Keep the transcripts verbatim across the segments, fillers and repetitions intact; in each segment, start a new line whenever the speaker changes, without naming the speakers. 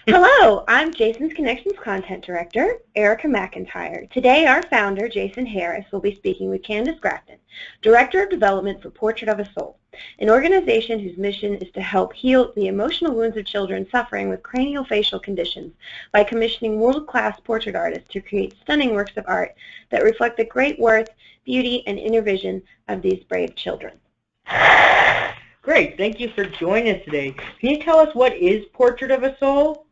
Hello, I'm Jason's Connections Content Director, Erica McIntyre. Today, our founder, Jason Harris, will be speaking with Candace Grafton, Director of Development for Portrait of a Soul, an organization whose mission is to help heal the emotional wounds of children suffering with craniofacial conditions by commissioning world-class portrait artists to create stunning works of art that reflect the great worth, beauty, and inner vision of these brave children.
Great, thank you for joining us today. Can you tell us what is Portrait of a Soul?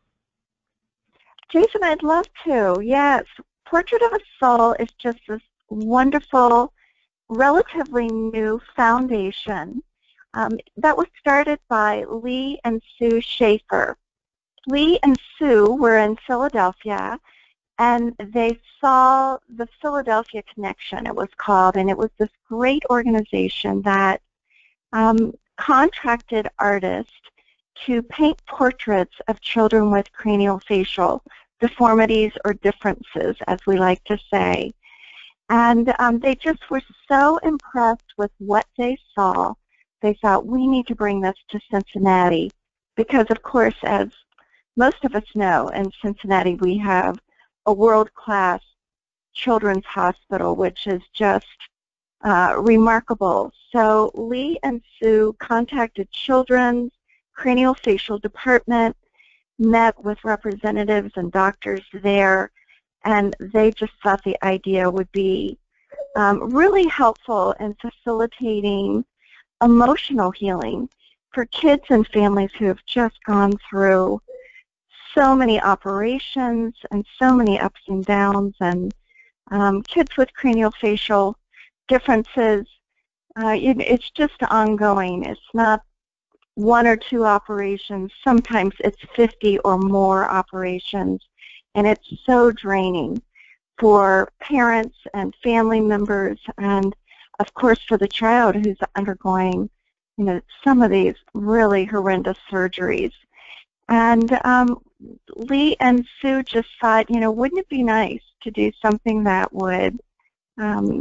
Jason, I'd love to. Yes, Portrait of a Soul is just this wonderful, relatively new foundation um, that was started by Lee and Sue Schaefer. Lee and Sue were in Philadelphia, and they saw the Philadelphia Connection, it was called, and it was this great organization that um, contracted artists to paint portraits of children with craniofacial deformities or differences, as we like to say. And um, they just were so impressed with what they saw, they thought, we need to bring this to Cincinnati. Because, of course, as most of us know, in Cincinnati we have a world-class children's hospital, which is just uh, remarkable. So Lee and Sue contacted Children's Craniofacial Department, met with representatives and doctors there, and they just thought the idea would be um, really helpful in facilitating emotional healing for kids and families who have just gone through so many operations and so many ups and downs, and um, kids with craniofacial differences, uh, it, it's just ongoing. It's not one or two operations. Sometimes it's fifty or more operations, and it's so draining for parents and family members, and of course for the child who's undergoing, you know, some of these really horrendous surgeries. And um, Lee and Sue just thought, you know, wouldn't it be nice to do something that would um,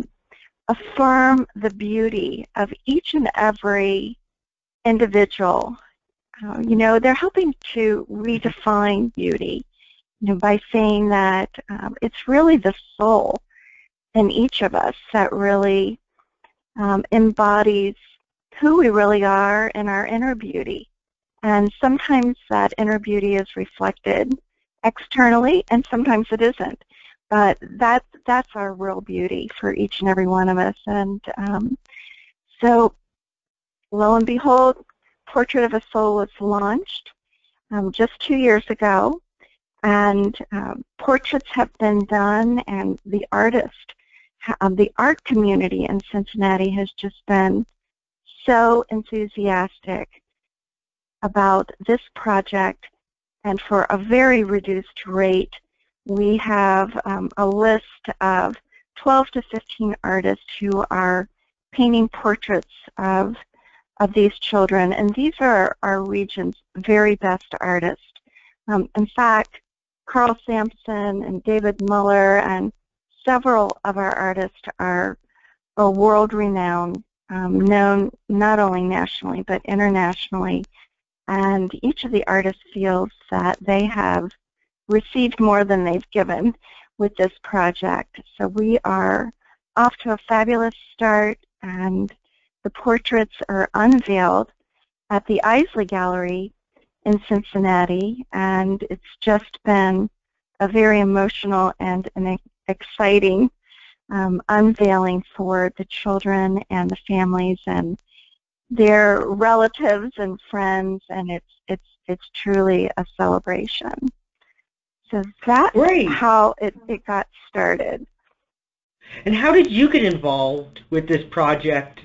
affirm the beauty of each and every individual. Uh, you know, they're helping to redefine beauty, you know, by saying that um, it's really the soul in each of us that really um, embodies who we really are in our inner beauty. And sometimes that inner beauty is reflected externally, and sometimes it isn't. But that, that's our real beauty for each and every one of us. And um, so, lo and behold, Portrait of a Soul was launched um, just two years ago, and um, portraits have been done, and the artist, um, the art community in Cincinnati has just been so enthusiastic about this project, and for a very reduced rate, we have um, a list of twelve to fifteen artists who are painting portraits of of these children, and these are our region's very best artists. Um, in fact, Carl Sampson and David Muller and several of our artists are, are world-renowned, um, known not only nationally but internationally, and each of the artists feels that they have received more than they've given with this project. So we are off to a fabulous start, and the portraits are unveiled at the Isley Gallery in Cincinnati, and it's just been a very emotional and an exciting um, unveiling for the children and the families and their relatives and friends, and it's it's it's truly a celebration. So that's
Great.
how it, it got started.
And how did you get involved with this project?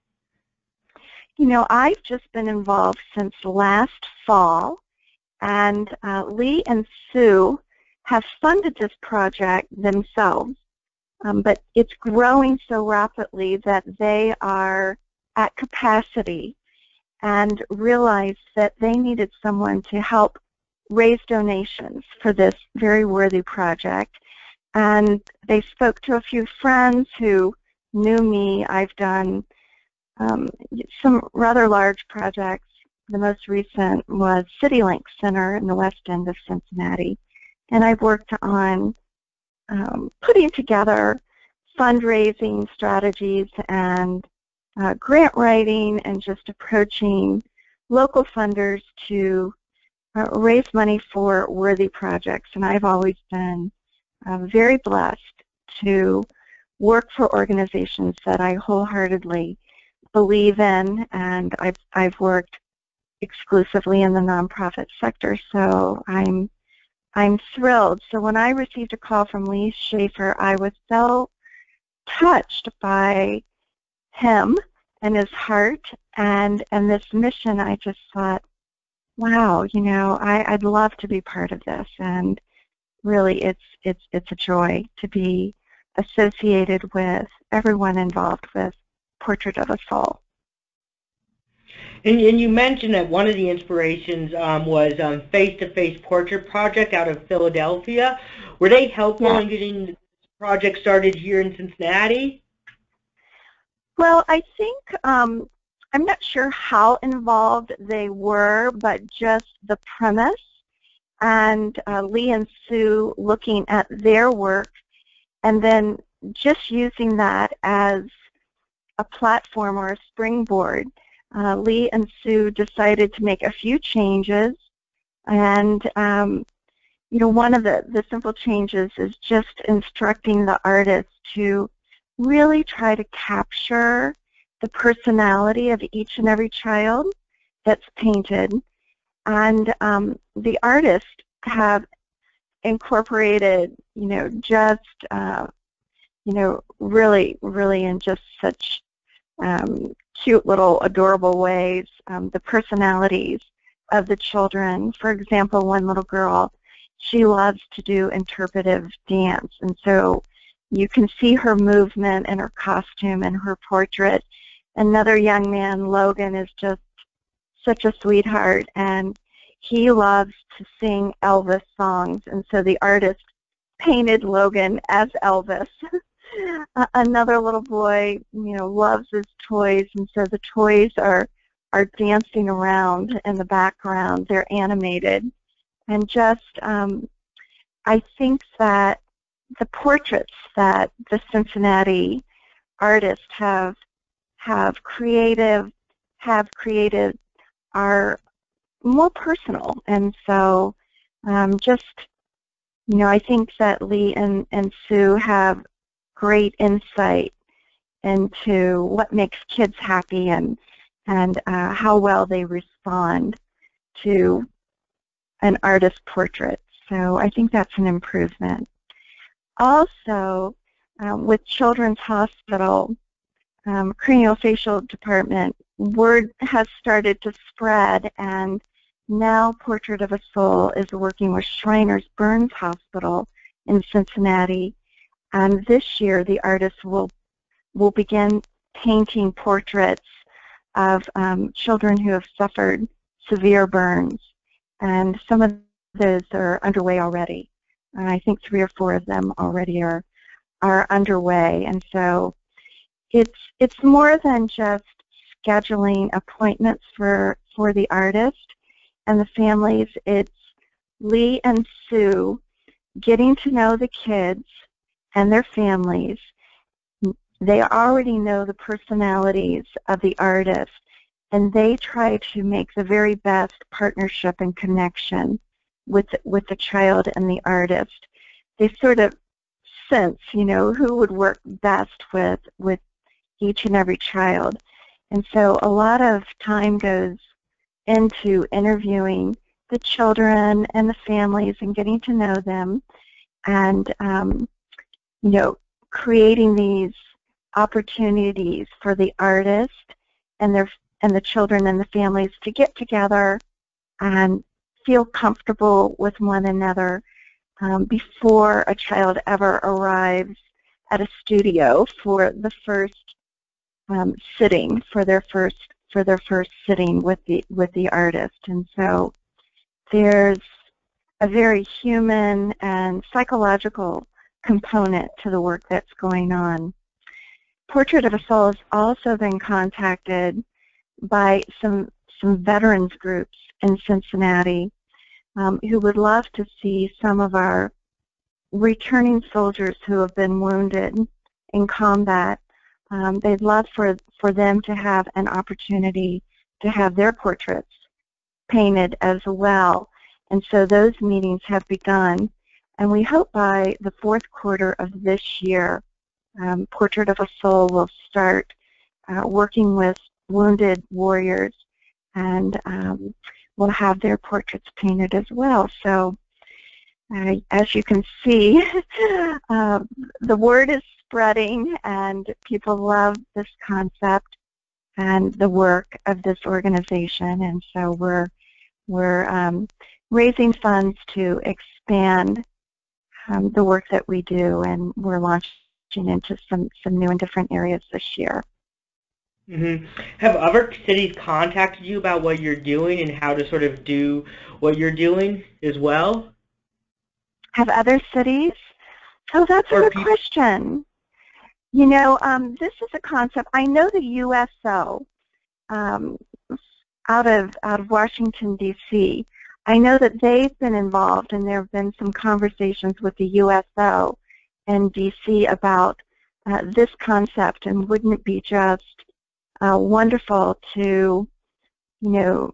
You know, I've just been involved since last fall, and uh, Lee and Sue have funded this project themselves, um, but it's growing so rapidly that they are at capacity and realized that they needed someone to help raise donations for this very worthy project. And they spoke to a few friends who knew me. I've done um, some rather large projects the most recent was CityLink Center in the west end of Cincinnati. And I've worked on um, putting together fundraising strategies and uh, grant writing and just approaching local funders to uh, raise money for worthy projects. And I've always been uh, very blessed to work for organizations that I wholeheartedly believe in, and I've, I've worked exclusively in the nonprofit sector, so I'm I'm thrilled. So when I received a call from Lee Schaefer, I was so touched by him and his heart and and this mission. I just thought, wow, you know, I, I'd love to be part of this, and really, it's it's it's a joy to be associated with everyone involved with Portrait of a Soul.
And, and you mentioned that one of the inspirations um, was um, Face-to-Face Portrait Project out of Philadelphia. Were they helpful
Yeah.
in getting the project started here in Cincinnati?
Well, I think, um, I'm not sure how involved they were, but just the premise and uh, Lee and Sue looking at their work and then just using that as a platform or a springboard. Uh, Lee and Sue decided to make a few changes, and um, you know, one of the, the simple changes is just instructing the artist to really try to capture the personality of each and every child that's painted, and um, the artists have incorporated, you know, just uh, you know, really, really in just such um, cute little adorable ways, um, the personalities of the children. For example, one little girl, she loves to do interpretive dance, and so you can see her movement and her costume and her portrait. Another young man, Logan, is just such a sweetheart, and he loves to sing Elvis songs, and so the artist painted Logan as Elvis. Another little boy, you know, loves his toys, and so the toys are are dancing around in the background. They're animated, and just um, I think that the portraits that the Cincinnati artists have have creative have created are more personal, and so um, just you know, I think that Lee and and Sue have great insight into what makes kids happy and and uh, how well they respond to an artist's portrait. So I think that's an improvement. Also, um, with Children's Hospital, um, craniofacial department, word has started to spread, and now Portrait of a Soul is working with Shriners Burns Hospital in Cincinnati. And this year, the artists will will begin painting portraits of um, children who have suffered severe burns, and some of those are underway already. And I think three or four of them already are are underway. And so it's it's more than just scheduling appointments for for the artist and the families. It's Lee and Sue getting to know the kids and their families. They already know the personalities of the artist, and they try to make the very best partnership and connection with with the child and the artist. They sort of sense, you know, who would work best with with each and every child. And so a lot of time goes into interviewing the children and the families and getting to know them, and um, you know, creating these opportunities for the artist and their and the children and the families to get together and feel comfortable with one another um, before a child ever arrives at a studio for the first um, sitting, for their first for their first sitting with the with the artist. And so there's a very human and psychological component to the work that's going on. Portrait of a Soul has also been contacted by some some veterans groups in Cincinnati um, who would love to see some of our returning soldiers who have been wounded in combat. Um, they'd love for, for them to have an opportunity to have their portraits painted as well. And so those meetings have begun. And we hope by the fourth quarter of this year, um, Portrait of a Soul will start uh, working with wounded warriors, and um, will have their portraits painted as well. So uh, as you can see, uh, the word is spreading, and people love this concept and the work of this organization. And so we're, we're um, raising funds to expand um, the work that we do, and we're launching into some, some new and different areas this year.
Mm-hmm. Have other cities contacted you about what you're doing and how to sort of do what you're doing as well?
Have other cities? Oh, that's a
Or
good
pe-
question. You know, um, this is a concept. I know the U S O um, out of out of Washington, D C I know that they've been involved, and there have been some conversations with the U S O and D C about uh, this concept, and wouldn't it be just uh, wonderful to, you know,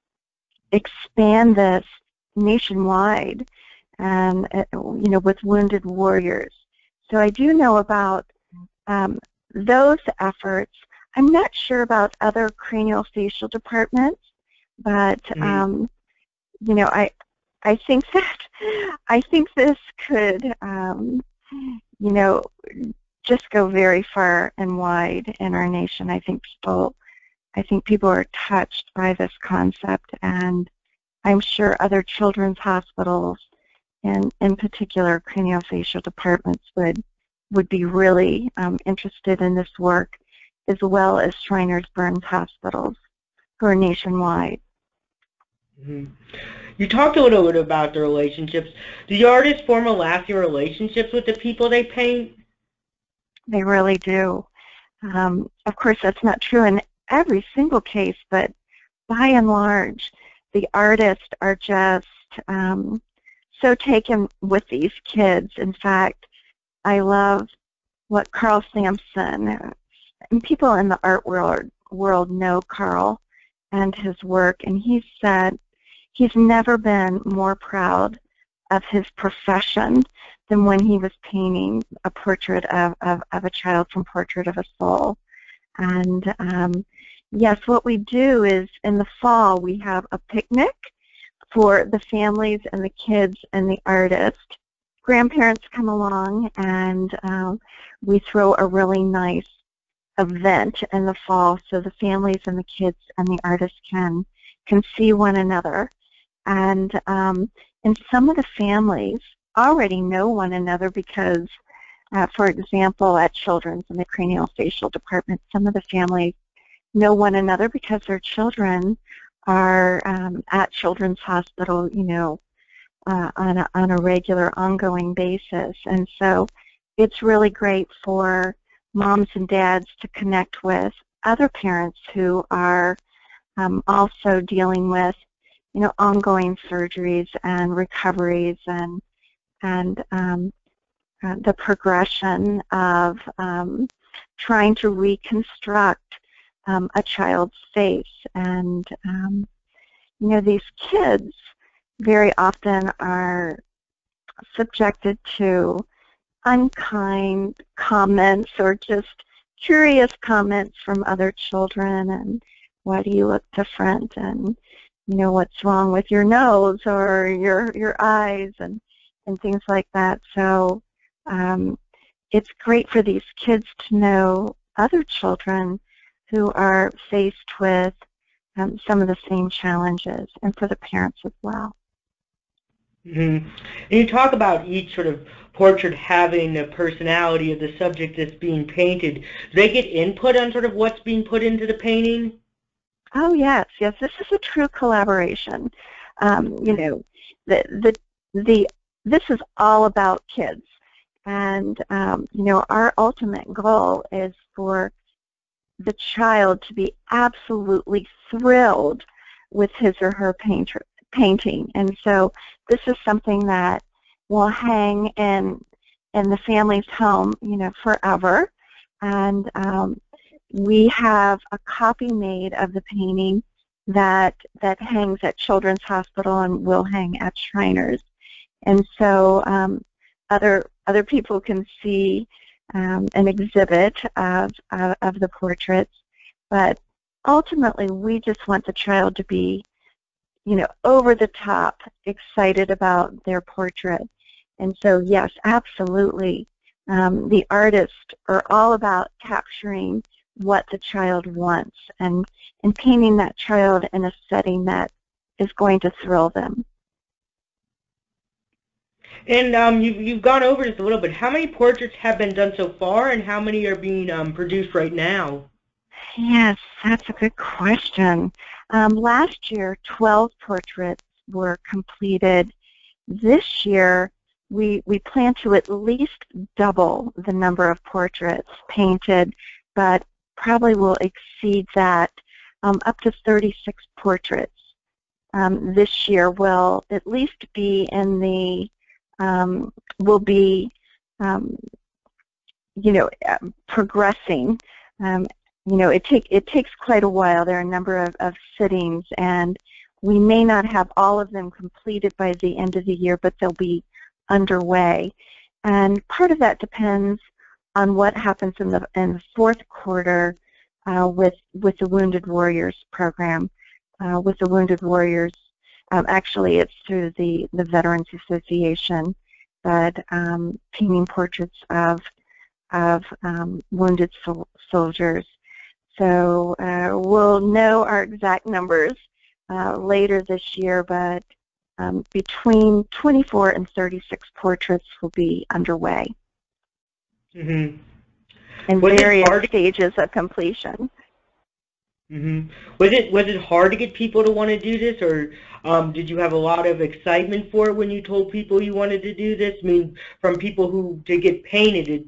expand this nationwide, and uh, you know, with wounded warriors. So I do know about um, those efforts. I'm not sure about other craniofacial departments, but um, you know, I I think that I think this could um, you know, just go very far and wide in our nation. I think people I think people are touched by this concept, and I'm sure other children's hospitals, and in particular craniofacial departments, would would be really um, interested in this work, as well as Shriners Burns hospitals, who are nationwide.
Mm-hmm. You talked a little bit about the relationships. Do the artists form a lasting relationships with the people they paint?
They really do. Um, of course, that's not true in every single case, but by and large, the artists are just um, so taken with these kids. In fact, I love what Carl Sampson, and people in the art world, world know Carl and his work, and he said he's never been more proud of his profession than when he was painting a portrait of, of, of a child from Portrait of a Soul. And um, yes, what we do is in the fall we have a picnic for the families and the kids and the artist. Grandparents come along, and um, we throw a really nice event in the fall so the families and the kids and the artists can can see one another. And um, and some of the families already know one another because, uh, for example, at Children's in the craniofacial department, some of the families know one another because their children are um, at Children's Hospital, you know, uh, on a, on a regular, ongoing basis. And so it's really great for moms and dads to connect with other parents who are um, also dealing with, you know, ongoing surgeries and recoveries, and and um, uh, the progression of um, trying to reconstruct um, a child's face. And um, you know, these kids very often are subjected to unkind comments or just curious comments from other children, and why do you look different, and you know, what's wrong with your nose or your your eyes, and and things like that. So um, it's great for these kids to know other children who are faced with um, some of the same challenges, and for the parents as well.
Mm-hmm. And you talk about each sort of portrait having a personality of the subject that's being painted. Do they get input on sort of what's being put into the painting?
Oh yes, yes. This is a true collaboration. Um, you know, the the the this is all about kids, and um, you know, our ultimate goal is for the child to be absolutely thrilled with his or her paint, painting. And so this is something that will hang in, in the family's home, you know, forever. And um, we have a copy made of the painting that that hangs at Children's Hospital and will hang at Shriners. And so um, other other people can see um, an exhibit of, of of the portraits, but ultimately we just want the child to be, you know, over the top excited about their portrait. And so yes, absolutely, um, the artists are all about capturing what the child wants and and painting that child in a setting that is going to thrill them.
And um, you've, you've gone over this a little bit. How many portraits have been done so far, and how many are being um, produced right now?
Yes, that's a good question. Um, last year, twelve portraits were completed. This year, we, we plan to at least double the number of portraits painted, but probably will exceed that. Um, up to thirty-six portraits um, this year will at least be in the, um, will be, um, you know, uh, progressing. Um, you know, it, take, it takes quite a while. There are a number of, of sittings, and we may not have all of them completed by the end of the year, but they'll be underway. And part of that depends on what happens in the, in the fourth quarter Uh, with with the Wounded Warriors program. Uh, with the Wounded Warriors, um, actually it's through the, the Veterans Association, but um, painting portraits of, of um, wounded sol soldiers. So uh, we'll know our exact numbers uh, later this year, but um, between twenty-four and thirty-six portraits will be underway.
Mm-hmm.
In
was
various
it
stages of completion.
Mm-hmm. Was it was it hard to get people to want to do this, or um, did you have a lot of excitement for it when you told people you wanted to do this? I mean, from people who to get painted. It...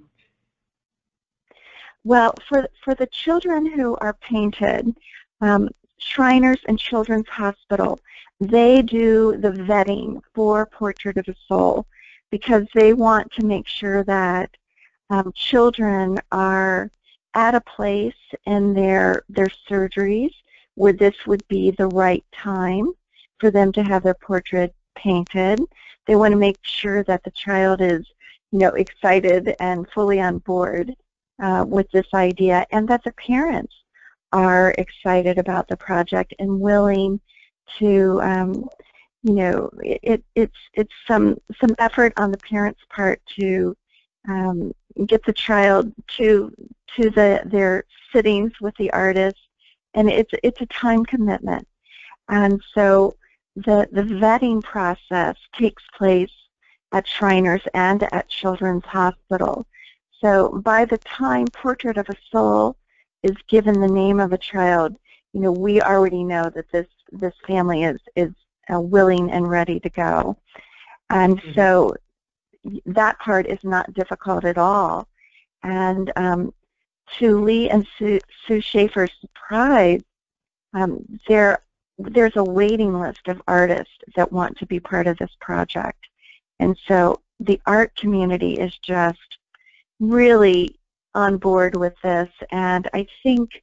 Well, for for the children who are painted, um, Shriners and Children's Hospital, they do the vetting for Portrait of a Soul because they want to make sure that Um, children are at a place in their, their surgeries where this would be the right time for them to have their portrait painted. They want to make sure that the child is, you know, excited and fully on board uh, with this idea, and that the parents are excited about the project and willing to, um, you know, it, it, it's, it's some, some effort on the parents' part to um, get the child to to the their sittings with the artist, and it's it's a time commitment. And so the the vetting process takes place at Shriners and at Children's Hospital. So by the time Portrait of a Soul is given the name of a child, you know, we already know that this this family is is uh, willing and ready to go. And mm-hmm. so that part is not difficult at all. And um, to Lee and Sue, Sue Schaefer's surprise, um, there, there's a waiting list of artists that want to be part of this project. And so the art community is just really on board with this. And I think,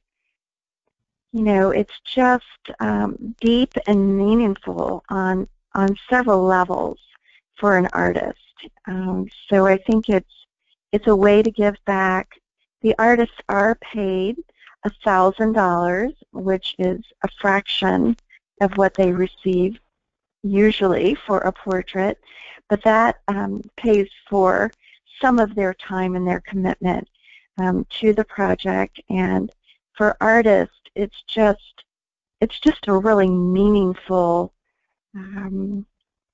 you know, it's just um, deep and meaningful on, on several levels for an artist. Um, so I think it's it's a way to give back. The artists are paid a thousand dollars, which is a fraction of what they receive usually for a portrait, but that um, pays for some of their time and their commitment um, to the project. And for artists, it's just it's just a really meaningful um,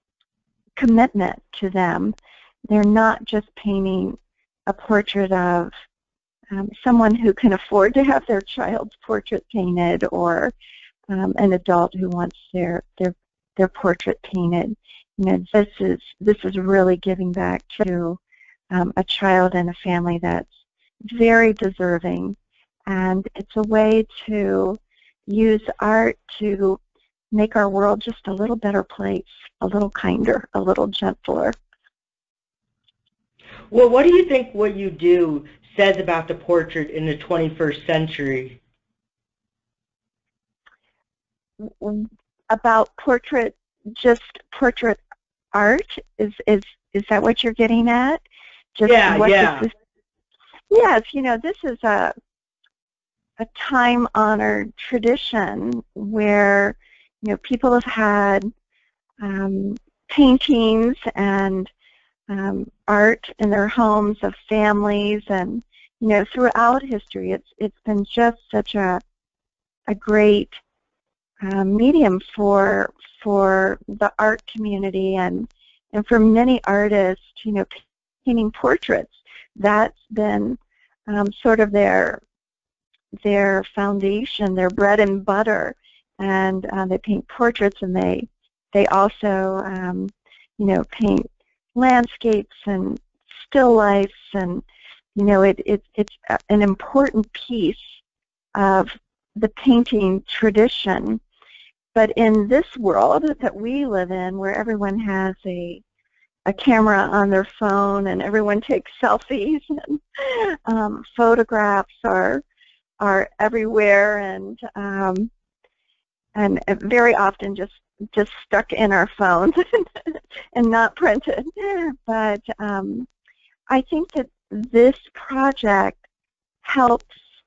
commitment to them. They're not just painting a portrait of um, someone who can afford to have their child's portrait painted, or um, an adult who wants their their their portrait painted. You know, this is this is really giving back to um, a child and a family that's very deserving, and it's a way to use art to make our world just a little better place, a little kinder, a little gentler.
Well, what do you think what you do says about the portrait in the twenty-first century?
About portrait, just portrait art? Is is is that what you're getting at? Just
yeah,
what
yeah.
This is, yes, you know, this is a a time-honored tradition where, you know, people have had um, paintings and um, art in their homes of families, and you know, throughout history, it's it's been just such a a great uh, medium for for the art community and and for many artists, you know, painting portraits. That's been um, sort of their their foundation, their bread and butter, and uh, they paint portraits, and they they also um, you know, paint landscapes and still lifes, and you know, it, it it's an important piece of the painting tradition. But in this world that we live in, where everyone has a a camera on their phone and everyone takes selfies and um, photographs are are everywhere, and um, and very often just just stuck in our phones and not printed. But um, I think that this project helps.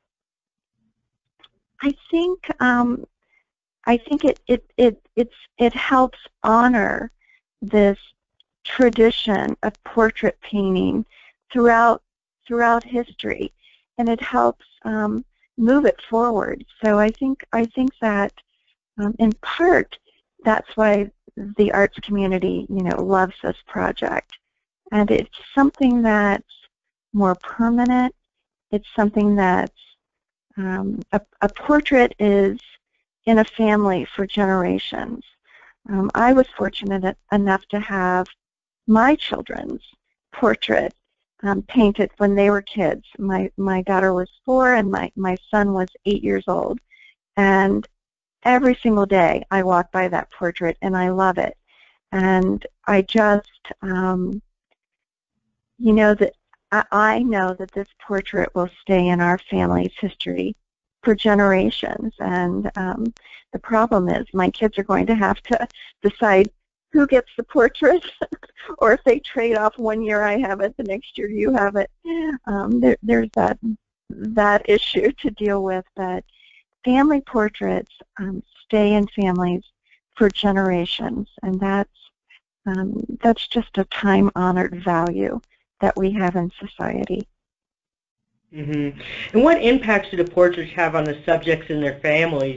I think um, I think it it it it's it helps honor this tradition of portrait painting throughout throughout history, and it helps um, move it forward. So I think I think that um, in part that's why the arts community, you know, loves this project, and it's something that's more permanent. It's something that's um, a, a portrait is in a family for generations. Um, I was fortunate enough to have my children's portrait um, painted when they were kids. My my daughter was four and my, my son was eight years old. And every single day I walk by that portrait and I love it. And I just, um, you know, that I, I know that this portrait will stay in our family's history for generations. And um, the problem is my kids are going to have to decide who gets the portrait, or if they trade off one year I have it, the next year you have it. Um, there, there's that that issue to deal with. But family portraits um, stay in families for generations, and that's um, that's just a time-honored value that we have in society.
Mm-hmm. And what impacts do the portraits have on the subjects and their families?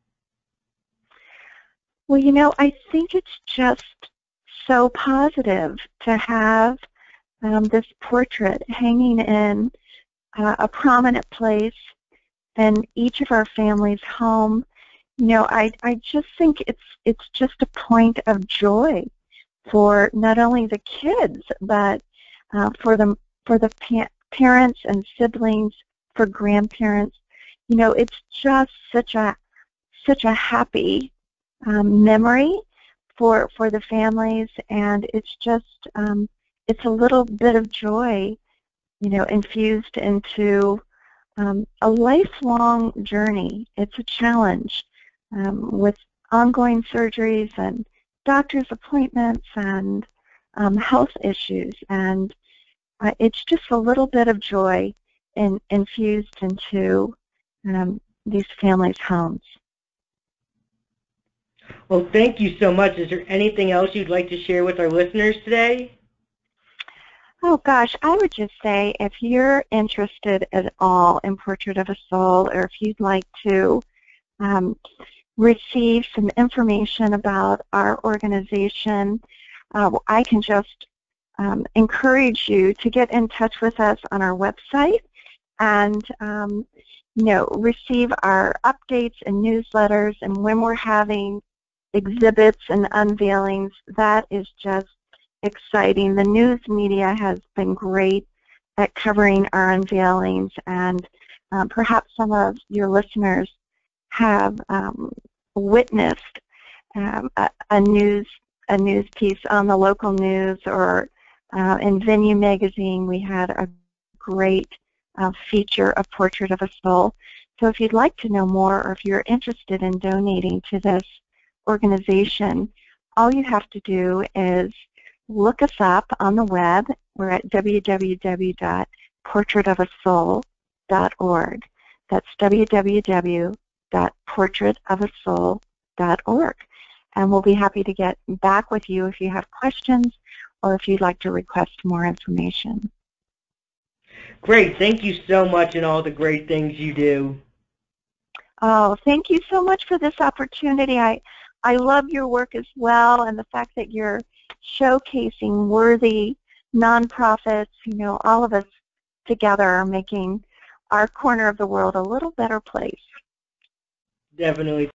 Well, you know, I think it's just so positive to have um, this portrait hanging in uh, a prominent place in each of our family's home. You know, I, I just think it's it's just a point of joy for not only the kids, but uh, for the for the pa parents and siblings, for grandparents. You know, it's just such a such a happy um, memory for for the families, and it's just um, it's a little bit of joy, you know, infused into um, a lifelong journey. It's a challenge um, with ongoing surgeries and doctor's appointments and um, health issues, and uh, it's just a little bit of joy in, infused into um, these families' homes.
Well, thank you so much. Is there anything else you'd like to share with our listeners today?
Oh gosh, I would just say if you're interested at all in Portrait of a Soul, or if you'd like to um, receive some information about our organization, uh, I can just um, encourage you to get in touch with us on our website and um, you know, receive our updates and newsletters. And when we're having exhibits and unveilings, that is just exciting. The news media has been great at covering our unveilings, and um, perhaps some of your listeners have um, witnessed um, a, a news a news piece on the local news, or uh, in Venue magazine we had a great uh, feature, A Portrait of a Soul. So if you'd like to know more, or if you're interested in donating to this organization, all you have to do is look us up on the web. We're at w w w dot portrait of a soul dot org. That's w w w dot portrait of a soul dot org. And we'll be happy to get back with you if you have questions or if you'd like to request more information.
Great. Thank you so much, and all the great things you do.
Oh, thank you so much for this opportunity. I, I love your work as well, and the fact that you're showcasing worthy nonprofits. You know, all of us together are making our corner of the world a little better place.
Definitely.